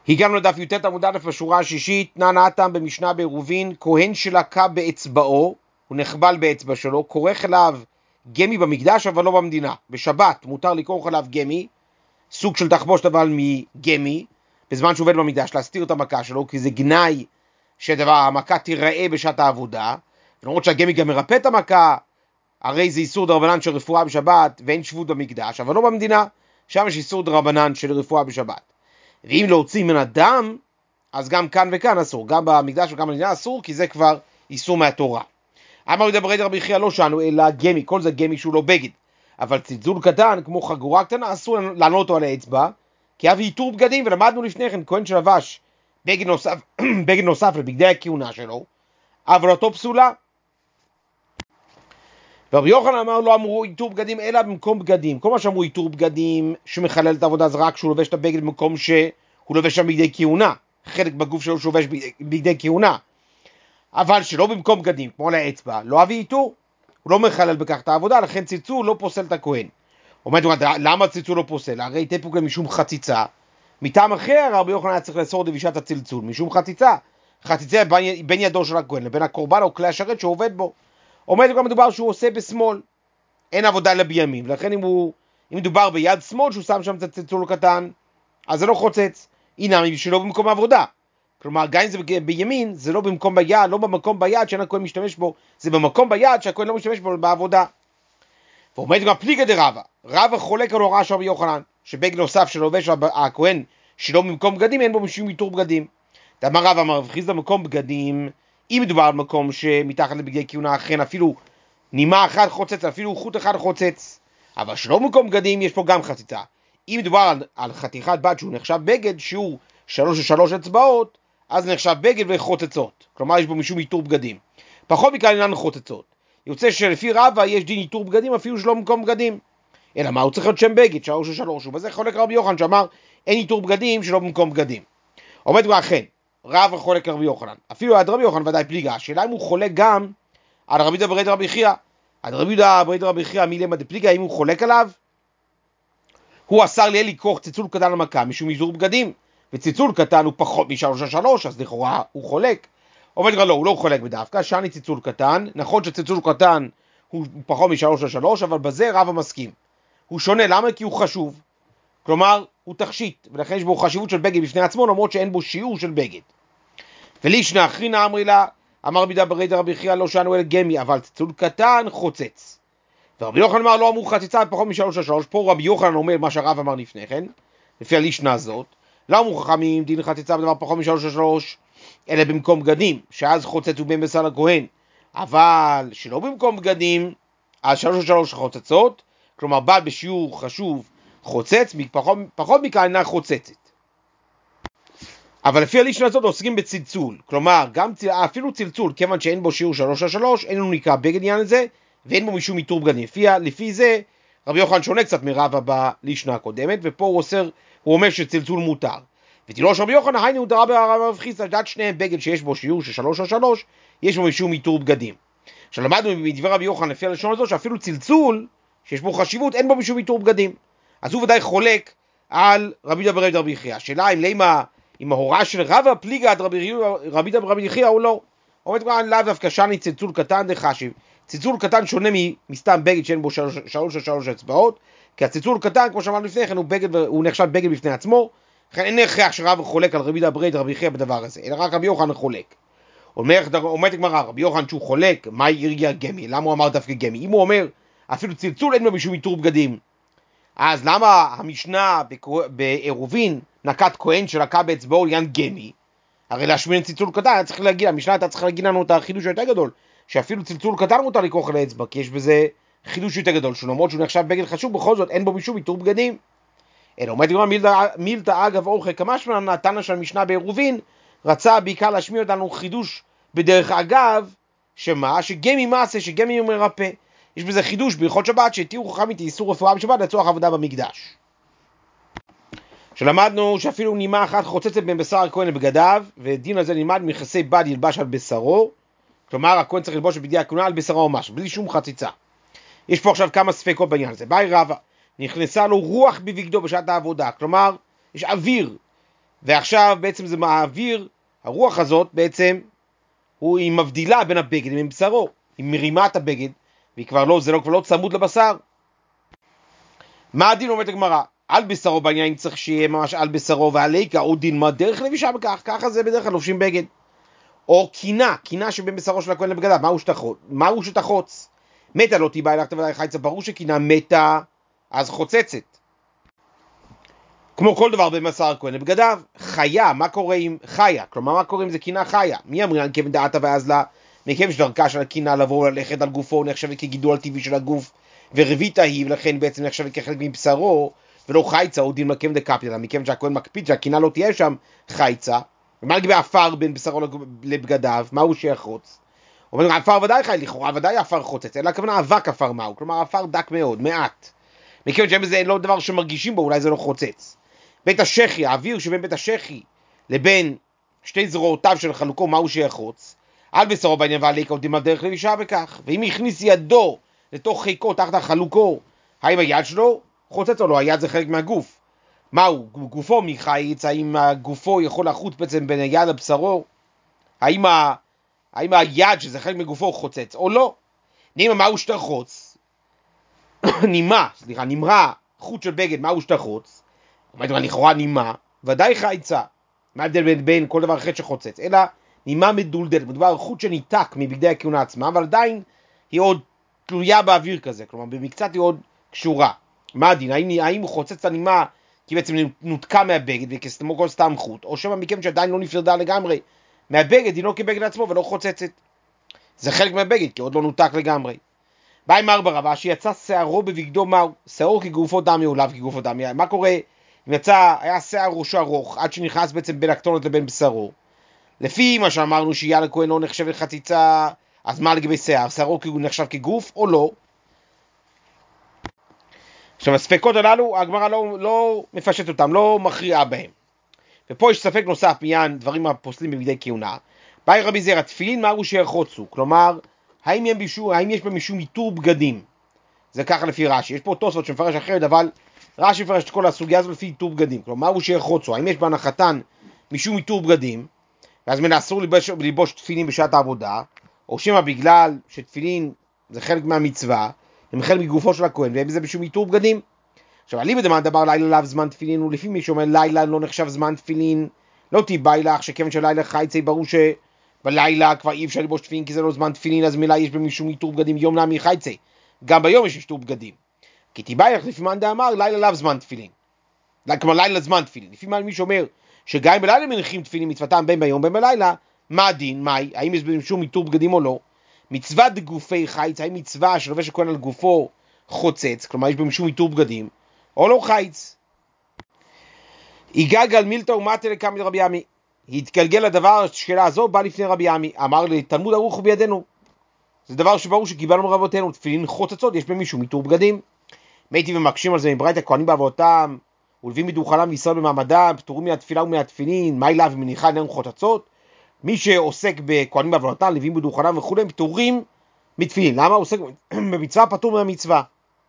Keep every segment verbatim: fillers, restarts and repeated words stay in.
הגענו לדף י"ט עמוד א' בשורה השישית, תנא נתם במשנה בעירובין, כהן שלקה באצבעו, הוא נחבל באצבע שלו, כורך אליו גמי במקדש אבל לא במדינה. בשבת מותר לכרוך אליו גמי, סוג של תחבושת אבל מגמי, בזמן שהוא עובד במקדש, להסתיר את המכה שלו, כי זה גנאי שהמכה תיראה בשעת העבודה, למרות שהגמי גם מרפא את המכה, הרי זה איסור דרבנן של רפואה בשבת ואין שבות במקדש, אבל לא במדינה, שם יש איסור דרבנן של רפואה בשבת. ואם להוציא מן הדם, אז גם כאן וכאן אסור, גם במקדש וגם במדינה אסור, כי זה כבר איסור מהתורה. אמר ידבר רבי חייא לא שאנו, אלא גמי, כל זה גמי שהוא לא בגד, אבל צלצול קטן, כמו חגורה קטנה, אסור לענות אותו על האצבע, כי אבי איתור בגדים, ולמדנו לפני כן, כהן שלבש בגד נוסף, בגד נוסף לבגדי הכהונה שלו, עבודתו פסולה. ורבי יוחנן אמר לא אמרו איתור בגדים אלא במקום בגדים. כל מה שאמרו איתור בגדים שמחלל את העבודה זה רק כשהוא לובש את הבגד במקום שהוא לובש שם בגדי כהונה, חלק בגוף שלו שהוא לובש בגדי כהונה, אבל שלא במקום בגדים כמו לאצבע לא אבי איתור, הוא לא מחלל בכך את העבודה, לכן צלצול לא פוסל את הכהן. אומרת, למה צלצול לא פוסל? הרי תפוק משום חציצה, מטעם אחר רבי יוחנן היה צריך לאסור דבישת הצלצול משום חציצה, חציצה בין ידו של הכהן לבין הקורבן או כלי השרת שהוא עובד בו. עומד גם מדובר שהוא עושה בשמאל, אין עבודה אלא בימין, ולכן אם הוא, אם מדובר ביד שמאל שהוא שם שם את הצלצול קטן, אז זה לא חוצץ, הנה שלא במקום העבודה. כלומר, גם אם זה בימין, זה לא במקום ביד, לא במקום ביד שאין הכהן משתמש בו, זה במקום ביד שהכהן לא משתמש בו בעבודה. ועומד גם פליגא דרבא, רבא חולק על הוראה של רבי יוחנן, שבגד נוסף שלובש הכהן שלא במקום בגדים, אין בו משום איתור בגדים. דאמר רבא אמר רב חיסדא במקום בגדים, אם מדובר על מקום שמתחת לבגדי כהונה אכן אפילו נימה אחת חוצץ, אפילו חוט אחד חוצץ, אבל שלא במקום בגדים יש פה גם חציצה. אם מדובר על, על חתיכת בד שהוא נחשב בגד, שהוא שלוש ושלוש אצבעות, אז נחשב בגד וחוצצות, כלומר יש בו משום איתור בגדים. פחות מכאן אינן חוצצות. יוצא שלפי רבא יש דין איתור בגדים אפילו שלא במקום בגדים. אלא מה, הוא צריך להיות שם בגד, שלוש ושלוש, ובזה חולק רבי יוחנן שאמר אין איתור בגדים שלא במקום בגדים. עומד כבר אכן, רבא חולק רבי יוחנן, אפילו עד רבי יוחנן ודאי פליגה, השאלה אם הוא חולק גם על רבי יהודה ברי רבי חייא, עד רבי יהודה ברי רבי חייא מילמה דפליגה, אם הוא חולק עליו, הוא אסר לי לקרוך צלצול קטן למכה משום איתור בגדים, וצלצול קטן הוא פחות משלוש ושלוש, אז לכאורה הוא חולק. עומד כבר לא, הוא לא חולק בדווקא, שאני צלצול קטן, נכון שצלצול קטן הוא פחות משלוש ושלוש, אבל בזה רבא מסכים. הוא שונה, למה? כי הוא חשוב, כלומר הוא תכשיט, ולכן יש בו חשיבות של בגד בפני עצמו, למרות שאין בו שיעור של בגד. ולישנא אחרינא אמרי לה, אמר רבי יהודה ברי רבי חייא לא שאנו אלא גמי, אבל צלצול קטן חוצץ. ורבי יוחנן אמר לא אמרו חציצה פחות משלוש ושלוש, פה רבי יוחנן אומר מה שהרב אמר לפני כן, לפי הלישנא הזאת, לא אמרו חכמים דין חציצה בדבר פחות משלוש ושלוש, אלא במקום בגדים, שאז חוצץ הוא בן בשר לכהן, אבל שלא במקום בגדים, אז שלוש ושלוש חוצצות, כלומר בד בשיעור חשוב חוצץ, פחות, פחות מכאן אינה חוצצת. אבל לפי הלישנא הזאת עוסקים בצלצול, כלומר גם אפילו צלצול, כיוון שאין בו שיעור שלוש על שלוש, אין לנו נקרא בגד עניין לזה, ואין בו משום איתור בגדים. לפי, לפי זה רבי יוחנן שונה קצת מרבא בלישנא הקודמת, ופה הוא, אוסר, הוא אומר שצלצול מותר. ותילוש רבי יוחנן, היינו דרא ברב חיסדא, דעת שניהם בגד שיש בו שיעור של שלוש על שלוש, יש בו משום איתור בגדים. עכשיו למדנו מדברי רבי יוחנן לפי הלשון הזאת, שאפילו צלצול, שיש בו חשיבות, אין בו משום איתור בגדים. אז הוא ודאי חולק על רבי יהודה ברי רבי חייא. השאלה אם למה עם ההוראה של רבא פליגה עד רבי יהודה ברבי חייא או לא. אומרת כבר לאו דווקא שאני צלצול קטן דחשיב. צלצול קטן שונה מסתם בגד שאין בו שלוש או שלוש, שלוש אצבעות, כי הצלצול קטן כמו שאמרנו לפני כן הוא, בגד, הוא נחשב בגד בפני עצמו, לכן אין הכרח שרבא חולק על רבי יהודה ברי רבי חייא בדבר הזה, אלא רק רבי יוחנן חולק. אומרת הגמרא, רבי יוחנן שהוא חולק, מה ירגיע גמי? למה הוא אמר דווקא גמי? אם הוא אומר אפילו צלצול אין לו משום איתור בגדים, אז למה המשנה בעירובין נקט כהן שלקה באצבעו לעניין גמי? הרי להשמיע צלצול קטן, צריך להגיד, המשנה הייתה צריכה להגיד לנו את החידוש יותר גדול, שאפילו צלצול קטן מותר לקרוך על האצבע, כי יש בזה חידוש יותר גדול, שלמרות שהוא נחשב בגד חשוב, בכל זאת אין בו משום איתור בגדים. אלא אומרת גמרא מילתא אגב אורחא כמשמע נתנא של המשנה בעירובין, רצה בעיקר להשמיע אותנו חידוש בדרך אגב, שמה? שגמי מעשה, שגמי הוא מרפא. יש בזה חידוש בהלכות שבת, שהתירו חכמים איסור רפואה בשבת לצורך עבודה במקדש. שלמדנו שאפילו נימה אחת חוצצת בין בשר הכהן לבגדיו, ודין הזה נלמד מכסי בד ילבש על בשרו, כלומר הכהן צריך ללבוש בבגדי הכהונה על בשרו ממש, בלי שום חציצה. יש פה עכשיו כמה ספקות בעניין הזה. באי רבא, נכנסה לו רוח בבגדו בשעת העבודה, כלומר יש אוויר, ועכשיו בעצם זה מעביר, הרוח הזאת בעצם, הוא, היא מבדילה בין הבגד עם בשרו, היא מרימה את הבגד, והיא כבר לא, זה לא, כבר לא צמוד לבשר. מה הדין אומרת הגמרא? על בשרו בעניין צריך שיהיה ממש על בשרו והליקה, או דין מה דרך לבישה בכך, ככה זה בדרך כלל לובשים בגד. או קינה, קינה שבין בשרו של הכהן לבגדיו, מהו שתחוץ? מהו שתחוץ? מתה לא תיבא אלך תבדה חייצה, ברור שקינה מתה, אז חוצצת. כמו כל דבר בבשר הכהן לבגדיו, חיה, מה קורה עם חיה? כלומר, מה קורה אם זה קינה חיה? מי אמרינן כבן דעתה ואז לה? מכיוון שדרכה של הקינה לבוא וללכת על גופו, נחשבת כגידול הטבעי של הגוף, ורביתה היא, ולכן בעצם נחשבת כחלק מבשרו, ולא חייצה, או דין מכם דקפיה, מכיוון שהכהן מקפיד שהקינה לא תהיה שם חייצה. ומה לגבי עפר בין בשרו לבגדיו? מהו שיחוץ? אומרים, עפר ודאי חי, לכאורה ודאי עפר חוצץ, אלא הכוונה אבק עפר מהו, כלומר עפר דק מאוד, מעט. מכיוון שבזה לא דבר שמרגישים בו, אולי זה לא חוצץ. בית השחי, האוויר שבין בית השחי לבין שתי זרועותיו של חלוקו, מהו שיחוץ? על בשרו בעניין ועליקה עודים על דרך לבישה בכך, ואם הכניס ידו לתוך חיקו תחת החלוקו, האם היד שלו חוצץ או לא? היד זה חלק מהגוף. מהו? גופו מחייץ, האם הגופו יכול לחוץ בעצם בין היד לבשרו? האם, ה... האם היד שזה חלק מגופו חוצץ או לא? נימה מהו שתחוץ? נימה, סליחה, נמרה חוט של בגד, מהו שתחוץ? אומרת מה לכאורה נימה, ודאי חייצה. מה ההבדל בין, בין כל דבר אחר שחוצץ? אלא נימה מדולדלת, מדובר על חוט שניתק מבגדי הכהונה עצמה, אבל עדיין היא עוד תלויה באוויר כזה, כלומר במקצת היא עוד קשורה. מה הדין? האם, האם הוא חוצץ את הנימה כי בעצם נותקה מהבגד וכמו כל סתם חוט, או שמה מכם שעדיין לא נפרדה לגמרי מהבגד, היא לא כבגד עצמו ולא חוצצת. זה חלק מהבגד, כי עוד לא נותק לגמרי. בא עם ארבע רבה, שיצא שערו בבגדו מהו? שערו כגופו דמי או לאו כגופו דמי. מה קורה אם יצא, היה שיער ראשו ארוך, עד שנכנס בעצם בין הקטונת לבין בשרו? לפי מה שאמרנו שיהיה לכהן לא נחשב לחציצה, אז מה לגבי שיער? שערו נחשב כגוף או לא? עכשיו הספקות הללו, הגמרא לא, לא מפשט אותם, לא מכריעה בהם. ופה יש ספק נוסף בעניין דברים הפוסלים בבגדי כהונה. באי רבי זרע, תפילין מהו שיחוצו? כלומר, האם, בישור, האם יש במשום איתור בגדים? זה ככה לפי רש"י. יש פה תוספות שמפרש אחרת, אבל רש"י מפרש את כל הסוגיה הזו לפי איתור בגדים. כלומר, מהו שיחוצו? האם יש בהנחתן משום איתור בגדים? ואז מן אסור ללבוש, ללבוש תפילין בשעת העבודה, או שמא בגלל שתפילין זה חלק מהמצווה, הם חלק מגופו של הכהן, ואין בזה משום איתור בגדים. עכשיו, עלי בדמה דבר לילה לאו זמן תפילין, ולפי מי שאומר לילה לא נחשב זמן תפילין, לא תיבאילך, שכיוון שלילה חייצי ברור שבלילה כבר אי אפשר לבוש תפילין, כי זה לא זמן תפילין, אז מילה יש במשום איתור בגדים, יום נמי חייצי. גם ביום יש איתור בגדים. כי תיבאילך, לפי מה דאמר, לילה לאו זמן תפילין. כלומר, לילה זמן תפילין. לפי מה מי שאומר שגם אם בלילה מניחים תפילין מצוותם בין ביום בין בלילה, מה הדין? מהי? האם יש במשום איתור בגדים או לא? מצוות גופי חייץ, האם מצווה שלובש הכהן על גופו חוצץ, כלומר יש במשום איתור בגדים, או לא חייץ? יגלגל מילתא ומטה לקמא רבי עמי. התגלגל הדבר, השאלה הזו בא לפני רבי עמי, אמר לי, תלמוד ערוך בידינו. זה דבר שברור שקיבלנו מרבותינו, תפילין חוצצות, יש במשום איתור בגדים. מייתי ומקשים על זה מברייתא, הכהנים בעבודתם, ולווים מדוכנם וישראל במעמדם, פטורים מהתפילה ומהתפילין, מה אליו ומניחה איננו חוצצות? מי שעוסק בכהנים בעבודתם, לווים מדוכנם וכו', פטורים מתפילין. למה? הוא עוסק במצווה, פטור מהמצווה.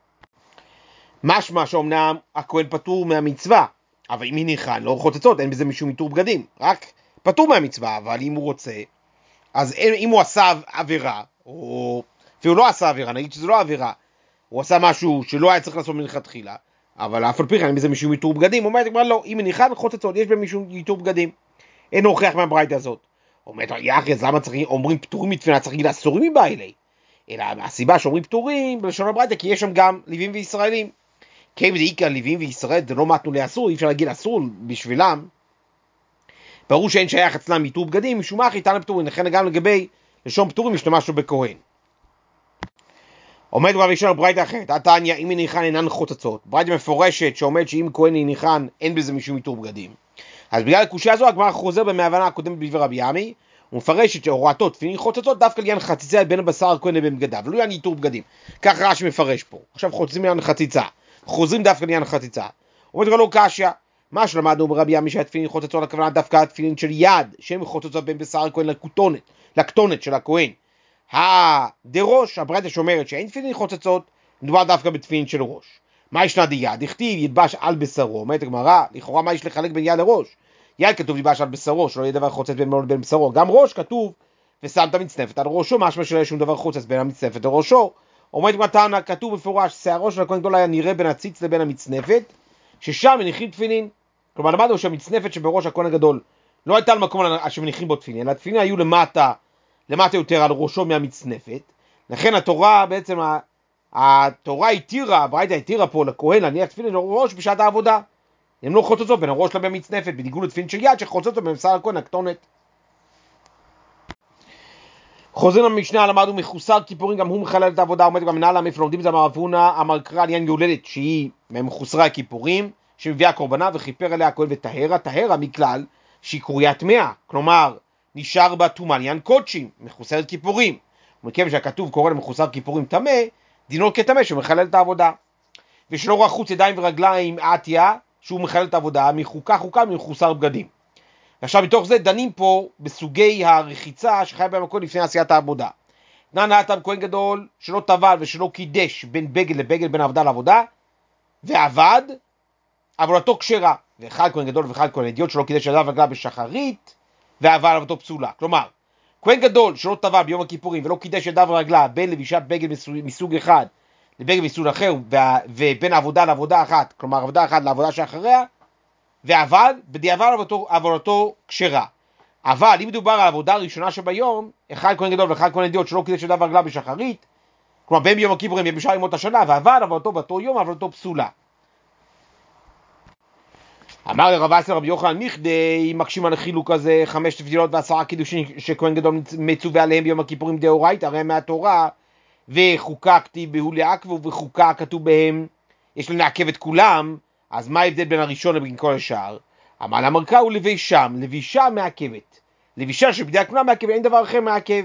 משמע שאומנם הכהן פטור מהמצווה, אבל אם היא ניחן, לא חוצצות, אין בזה משום איתור בגדים, רק פטור מהמצווה. אבל אם הוא רוצה, אז אם הוא עשה עבירה, או אפילו לא עשה עבירה, נגיד שזה לא עבירה, הוא עשה משהו שלא היה צריך לעשות מלכתחילה, אבל אף על פי כן אין בזה משום איתור בגדים, הוא אומר, לא, אם היא ניחן, חוצצות, יש בזה משום איתור בגדים. אין הוכיח מהברייתא הזאת. אומרת, יחי, אז למה צריך, אומרים פטורים מתפילה, צריך להגיד אסורים מבעילי? אלא הסיבה שאומרים פטורים בלשון הברייתא, כי יש שם גם לווים וישראלים. כי אם זה עיקר לווים וישראל, זה לא מתנו לאסור, אי אפשר להגיד אסור בשבילם. ברור שאין שייך אצלם איתור בגדים, משום מה חיתן לפטורים, לכן גם לגבי לשון פטורים משתמשנו בכהן. עומד רבי ישעיהו ברייתא אחרת, התניא, אם היא ניחן אינן חוצצות, ברייתא מפורשת שעומד שאם כהן היא ניחן אין בזה משום איתור בגדים. אז בגלל הקושיה הזו הגמרא חוזר במהבנה הקודמת בדברי רבי עמי, ומפרשת שהוראתו תפילין חוצצות דווקא לעניין חציצה בין הבשר הכהן לבין בגדיו, ולא לעניין איתור בגדים. כך רש"י מפרש פה. עכשיו חוצצים לעניין חציצה, חוזרים דווקא לעניין חציצה. אומרת לו קשיא, מה שלמדנו ברבי עמי שהתפילין חוצצות, הכוונה דווקא התפילין של יד, שהן חוצצות בין בשר הכהן לקטונת, לקטונת של הכהן. הדרוש, הברייתא שאומרת שאין תפילין חוצצות, מדובר דווקא בתפילין של ראש. מה ישנה דיד? דכתיב ידבש על בשרו, אומרת הגמרא, לכאורה מה יש לחלק בין יד לראש? יד כתוב ייבש על בשרו, שלא יהיה דבר חוצץ בין מלון לבין בשרו. גם ראש כתוב, ושמת מצנפת על ראשו, משמע שלא יהיה שום דבר חוצץ בין המצנפת לראשו. עומד מתנה, כתוב בפורש, שערו של הכהן גדול היה נראה בין הציץ לבין המצנפת, ששם מניחים תפילין. כלומר, למדנו שהמצנפת שבראש הכהן הגדול לא הייתה על מקום שמניחים בו תפילין, אלא התפילין היו למטה, למטה יותר על ראשו מהמצנפת. לכן התורה בעצם, התורה התירה, הברייתא התירה פה לכהן להניח תפילין לראש בשעת העבודה. הם לא חוצצות בין הראש לבין המצנפת, בניגוד לתפילין של יד שחוצצות בין בשר הכהן הקטונת. חוזרים למשנה, למדנו מחוסר כיפורים, גם הוא מחלל את העבודה, עומד במנהל המפל, לומדים את זה אמר אבונה, אמר קרא עניין יולדת, שהיא מחוסרי הכיפורים, שמביאה קורבנה וכיפר עליה הכהן וטהרה, טהרה מכלל שהיא קרויה טמאה, כלומר נשאר בה טומאה עניין קודשים, מחוסרת כיפורים. ומכיוון שהכתוב קורא למחוסר כיפורים טמא, דינו כטמא שמחלל את העבודה. ושלא רחוץ ידיים ורגליים עטיה, שהוא מחלל את העבודה, מחוקה חוקה מחוסר בגדים. ועכשיו מתוך זה דנים פה בסוגי הרחיצה שחייב בהם הכהן לפני עשיית העבודה. תנן האטם כהן גדול שלא טבל ושלא קידש בין בגד לבגד, בין עבודה לעבודה, ועבד, עבודתו כשרה. ואחד כהן גדול ואחד כהן אדיוט שלא קידש ידיו ורגליו בשחרית, ועבד עבודתו פסולה. כלומר, כהן גדול שלא טבל ביום הכיפורים ולא קידש ידיו ורגליו בין לבישת בגד מסוג אחד לבגד מסוג אחר, ובין עבודה לעבודה אחת, כלומר עבודה אחת לעבודה שאחריה, ועבד, בדיעבד עבודתו, עבודתו כשרה. אבל אם מדובר על העבודה הראשונה שביום, אחד כהן גדול ואחד כהן אדיוט שלא קידש ידיו ורגליו בשחרית, כלומר בין ביום הכיפורים בשאר ימות השנה, ועבד עבודתו באותו יום, עבודתו פסולה. אמר לרב אסי רבי יוחנן מכדי, מקשים על החילוק הזה, חמש תפילות ועשרה קידושים שכהן גדול מצווה עליהם ביום הכיפורים דאורייתא, הרי מהתורה, וחוקקתי בהו לעכבו, וחוקה כתוב בהם, יש לנעכב את כולם. אז מה ההבדל בין הראשון לבין כל השאר? אמר למרקה הוא לבישם, לבישה מעכבת. לבישה שבדי הכנוע מעכבת, אין דבר אחר מעכב.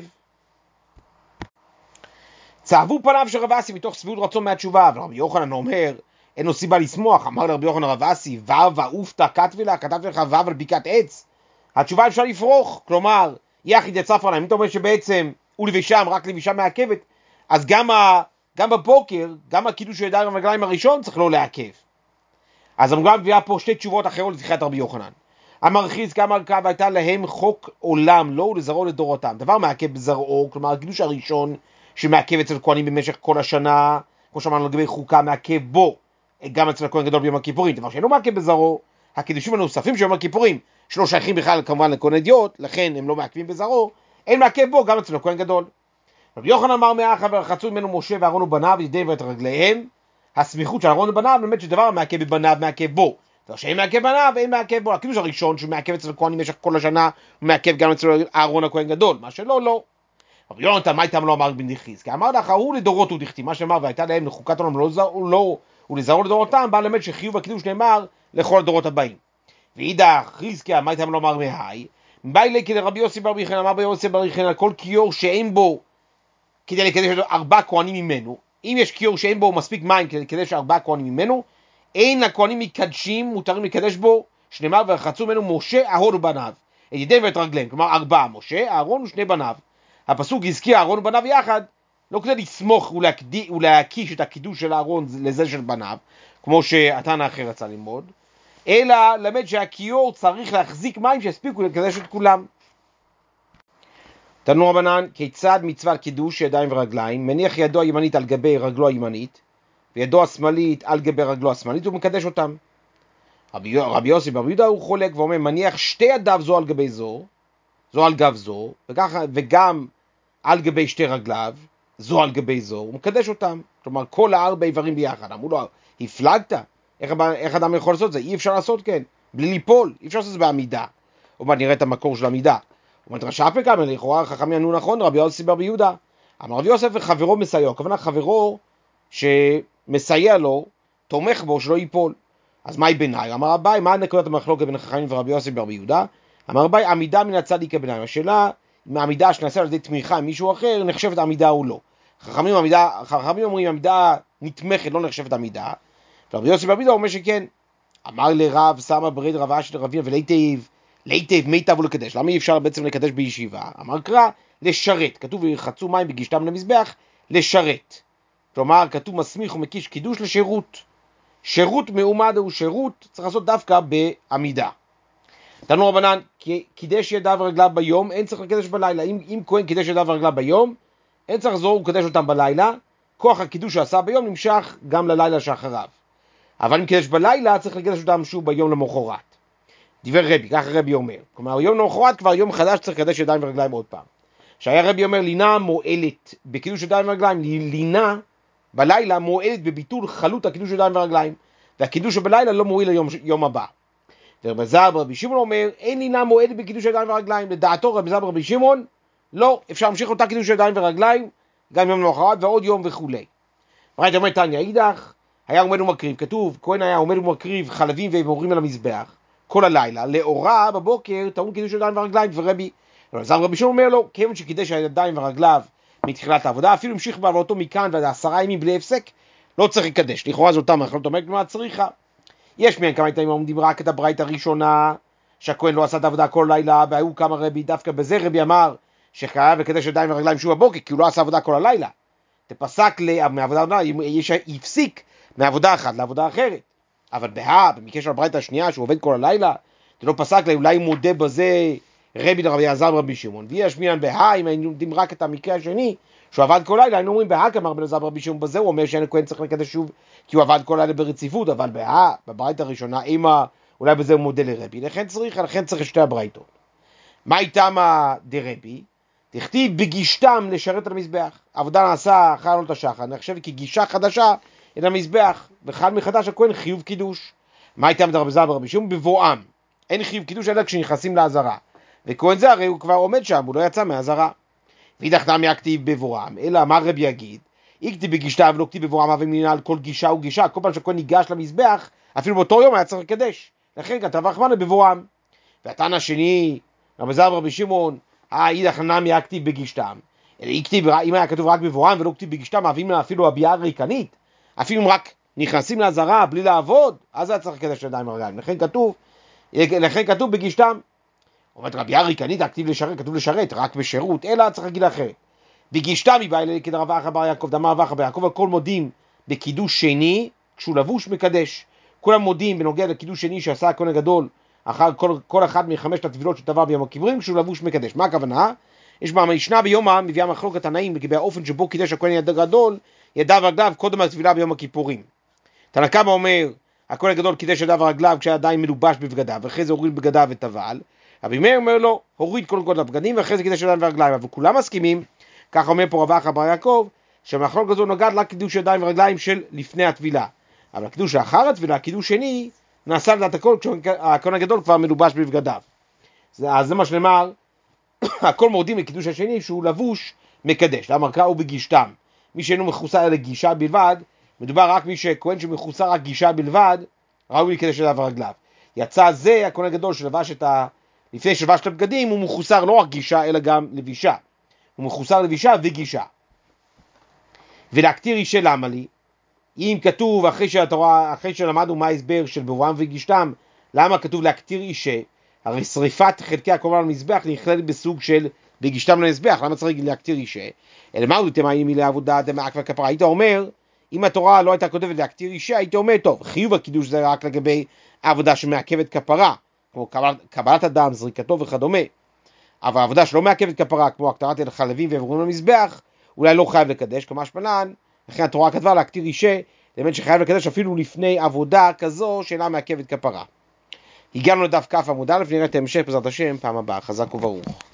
צהבו פניו של רב אסי מתוך סביעות רצון מהתשובה, אבל רבי יוחנן אומר, אין לו סיבה לשמוח. אמר לרבי יוחנן רב אסי, וו ואופתא כתבי לה, כתבתי לך וו על בקעת עץ. התשובה אפשר לפרוך, כלומר, יחיד יצא פניו. אם אתה אומר שבעצם הוא לבישם, רק לבישה מעכבת, אז גם, ה, גם בבוקר, גם הקידוש של ידיים ורגליים הראשון צריך לא לעכב. אז המגמרא מביאה פה שתי תשובות אחרות לשיחת רבי יוחנן. אמר חזקיה אמר קרא והייתה להם חוק עולם, לא ולזרעו לדורותם. דבר מעכב בזרעו, כלומר הקידוש הראשון שמעכב אצל כהנים במשך כל השנה, כמו שאמרנו לגבי חוקה, מעכב בו, גם אצל הכהן גדול ביום הכיפורים. דבר שאינו מעכב בזרעו, הקידושים הנוספים של יום הכיפורים, שלא שייכים בכלל כמובן לכהן אדיוט, לכן הם לא מעכבים בזרעו, אין מעכב בו גם אצל הכהן גדול. רבי יוחנן אמר מאחה ורחצו ממנו משה ואהרון ובניו ידיהם ואת רגליהם. הסמיכות של אהרון ובניו באמת שדבר מעכב בבניו מעכב בו. דבר שאין מעכב בניו אין מעכב בו. הקידוש הראשון שמעכב אצל הכהנים במשך כל השנה הוא מעכב גם אצל אהרון הכהן גדול, מה שלא לא. רבי יונתן מה איתם לא אמר בן דחזקי? כי אמר לך הוא לדורות הוא דכתיב, מה שנאמר והייתה להם לחוקת עולם לא, לא ולזרעו לדורותם, בא למד שחיוב הקידוש נאמר לכל הדורות הבאים. ואידך חזקיה מה איתם לא אמר מהי? מבאי לי כדי רבי יוסי בר מיכאל, אמר רבי יוסי בר מיכאל על כל כיור שאין בו כדי לקדש ארבע כהנים ממנו. אם יש כיור שאין בו מספיק מים כדי לקדש ארבע כהנים ממנו, אין הכהנים מקדשים מותרים לקדש בו, שנאמר ורחצו ממנו משה אהרון ובניו את ידיהם ואת רגליהם. כלומר ארבע, משה אהרון ושני בניו. הפסוק הזכיר אהרון ובניו יחד, לא כדי לסמוך ולהקדיש, ולהקיש את הקידוש של אהרון לזה של בניו, כמו שהתנא האחר רצה ללמוד, אלא למד שהכיור צריך להחזיק מים שיספיקו לקדש את כולם. תנו רבנן, כיצד מצווה קידוש ידיים ורגליים? מניח ידו הימנית על גבי רגלו הימנית, וידו השמאלית על גבי רגלו השמאלית, ומקדש אותם. רבי, רבי יוסי בר יהודה הוא חולק ואומר, מניח שתי ידיו זו על גבי זו, זו על גב זו, וככה, וגם על גבי שתי רגליו, זו על גבי זו, הוא מקדש אותם. כלומר, כל הארבע איברים ביחד. אמרו לו, הפלגת? איך, איך אדם יכול לעשות זה? אי אפשר לעשות כן, בלי ליפול, אי אפשר לעשות זה בעמידה. או נראה את המקור של עמידה. אומרת רש"י הפקה, לכאורה חכמים ענו נכון, רבי יוסי בר יהודה. אמר רבי יוסף וחברו מסייע, הכוונה חברו שמסייע לו, תומך בו שלא ייפול. אז מהי ביניים? אמר רבי, מה נקודת המחלוקת בין חכמים ורבי יוסי בר יהודה? אמר רבי, עמידה מן הצדיק הביניים. השאלה, אם העמידה שנעשה על ידי תמיכה עם מישהו אחר, נחשבת עמידה או לא. חכמים, עמידה, חכמים אומרים, עמידה נתמכת, לא נחשבת עמידה. ורבי יוסי בר יהודה אומר שכן. אמר לרב, שמה ברד רבה של רבי ולהיטב, להיטב מיטב ולקדש. למה אי אפשר בעצם לקדש בישיבה? אמר קרא, לשרת. כתוב ורחצו מים בגישתם למזבח, לשרת. כלומר, כתוב מסמיך ומקיש קידוש לשירות. שירות מעומד הוא שירות, צריך לעשות דווקא בעמידה. תנו רבנן, קידש ידיו ורגליו ביום, אין צריך לקדש בלילה. אם, אם כהן קידש ידיו ורגליו ביום, אין צריך לחזור ולקדש אותם בלילה. כוח הקידוש שעשה ביום נמשך גם ללילה שאחריו. אבל אם קידש בלילה, צריך לקדש אותם שוב ביום למחרת. דיבר רבי, ככה רבי אומר. כלומר, יום למחרת כבר יום חדש צריך לקדש ידיים ורגליים עוד פעם. שהיה רבי אומר, לינה מועלת בקידוש ידיים ורגליים, לינה בלילה מועלת בביטול חלות הקידוש ידיים ורגליים, והקידוש בלילה לא מועיל ליום יום הבא. ורבי זר ברבי שמעון אומר, אין לינה מועלת בקידוש ידיים ורגליים. לדעתו רבי זר ברבי שמעון, לא, אפשר להמשיך אותה קידוש ידיים ורגליים, גם יום למחרת ועוד יום וכולי. ראית אומר תניא אידך, היה עומד ומקריב, כתוב, כהן היה עומד ומקריב חלבים ואיבורים על המזבח כל הלילה, לאורה בבוקר טעון קידוש ידיים ורגליים, ורבי זר ברבי שמעון אומר לו, כיוון שקידש הידיים ורגליו מתחילת העבודה, אפילו המשיך בעבודתו מכאן ועד עשרה ימים בלי הפסק, לא צריך לקדש. לכאורה זאת אותה מאכלות אומרת מה צריכה. יש מהם כמה ימים עומדים רק את הברית הראשונה, שהכהן לא עשה את העבודה כל לילה, והיו כמה רבי, דווקא בזה רבי אמר שחייב לקדש ידיים ורגליים שוב בבוקר, כי הוא לא עשה עבודה כל הלילה. תפסק מעבודה, יפסיק מעבודה אחת לעבודה אחרת. אבל בה, במקרה של הברית השנייה, שהוא עובד כל הלילה, זה לא פסק לה, אולי מודה בזה רבי דרבי אלעזר ברבי שמעון. ויש מינן בה, אם היינו יודעים רק את המקרה השני, שהוא עבד כל לילה, היינו אומרים בה, כמר רבי אלעזר ברבי שמעון, בזה הוא אומר שאין הכהן צריך לקדש שוב, כי הוא עבד כל לילה ברציפות, אבל בה, בברית הראשונה, אימא, אולי בזה הוא מודה לרבי, לכן צריך, לכן צריך שתי הבריתות. מה איתם דרבי? תכתיב בגישתם לשרת על המזבח. עבודה נעשה אחר עלות השחר, נחשב כגישה חדשה אל המזבח, וחל מחדש הכהן חיוב קידוש. מה איתם דרבי זר ברבי שמעון? בבואם. אין חיוב קידוש אלא כשנכנסים לעזרה. וכהן זה הרי הוא כבר עומד שם, הוא לא יצא מהעזרה. ואידך נמי הכתיב בבואם, אלא מה רבי יגיד? הכתיב בגישתם ולא כתיב בבואם, אבל מנהל כל גישה וגישה, כל פעם שכהן ניגש למזבח, אפילו באותו יום היה צריך לקדש. לכן כתב רחמנא בבואם. והתנא השני, רבי זר ברבי שמעון, אידך נמי הכתיב בגישתם. הכתיב, אם היה כתוב רק בבואם ולא כתיב בגישתם, אביאים אפילו הביאה ריקנית, אפילו אם רק נכנסים לעזרה בלי לעבוד, אז היה צריך לקדש ידיים ורגליים. לכן כתוב, לכן כתוב בגישתם. אומרת רבי ארי קנית, הכתיב לשרת, כתוב לשרת, רק בשירות, אלא צריך להגיד אחרת. בגישתם היא באה אלי כדרב אחא בר יעקב, דאמר רב אחא בר יעקב, הכל מודים בקידוש שני, כשהוא לבוש מקדש. כולם מודים בנוגע לקידוש שני שעשה הכהן הגדול, אחר כל, כל אחד מחמשת הטבילות שטבע ביום הכיפורים, כשהוא לבוש מקדש. מה הכוונה? יש במשנה ביומא, מביאה מחלוקת תנאים לגבי האופן שבו קידש הכהן הגדול, ידיו ורגליו קודם הטבילה ביום הכיפורים. תנא קמא אומר, הכהן הגדול קידש ידיו ורגליו כשהיה עדיין מלובש בבגדיו, ואחרי זה הוריד בגדיו וטבל. רבי מאיר אומר לו, הוריד קודם כל לבגדים, ואחרי זה קידש ידיים ורגליים. אבל כולם מסכימים, כך אומר פה רב אחא בר יעקב, שהמחלוקת הזו נוגעת רק קידוש ידיים ורגליים של לפני הטבילה. אבל הקידוש שאחר הטבילה, הקידוש שני, נעשה לדעת הכל כשהכהן הגדול כבר מלובש בבגדיו. אז זה מה שנאמר, הכל מורדים לקידוש השני שהוא לבוש מקדש. למה קרא הוא בגישתם. מי שאינו מחוסר אלא גישה בלבד, מדובר רק מי שכהן שמחוסר רק גישה בלבד, ראוי לקדש ידיו ורגליו. יצא זה הכהן הגדול שלבש את ה... לפני שלבש את הבגדים, הוא מחוסר לא רק גישה, אלא גם לבישה. הוא מחוסר לבישה וגישה. ולהקטיר אישה למה לי? אם כתוב, אחרי שהתורה, אחרי שלמדנו מה ההסבר של בבואם וגישתם, למה כתוב להקטיר אישה? הרי שריפת חלקי הקורבן על המזבח נכללת בסוג של בגישתם למזבח, למה צריך להקטיר אישה? אלא מה הוא תמאים לי לעבודה, דמעק וכפרה? היית אומר, אם התורה לא הייתה כותבת להקטיר אישה, היית אומר, טוב, חיוב הקידוש זה רק לגבי העבודה שמעכבת כפרה, כמו קבלת הדם, זריקתו וכדומה. אבל העבודה שלא מעכבת כפרה, כמו הקטרת אל חלבים ואיבורים למזבח, אולי לא חייב לקדש, כמו השפנן, לכן התורה כתבה להקטיר אישה, באמת שחייב לקדש אפילו לפני עבודה כזו שאינה מעכבת כפרה. הגענו לדף כ' עמוד א', נראה את ההמשך בעזרת השם פעם הבאה. חזק וברוך.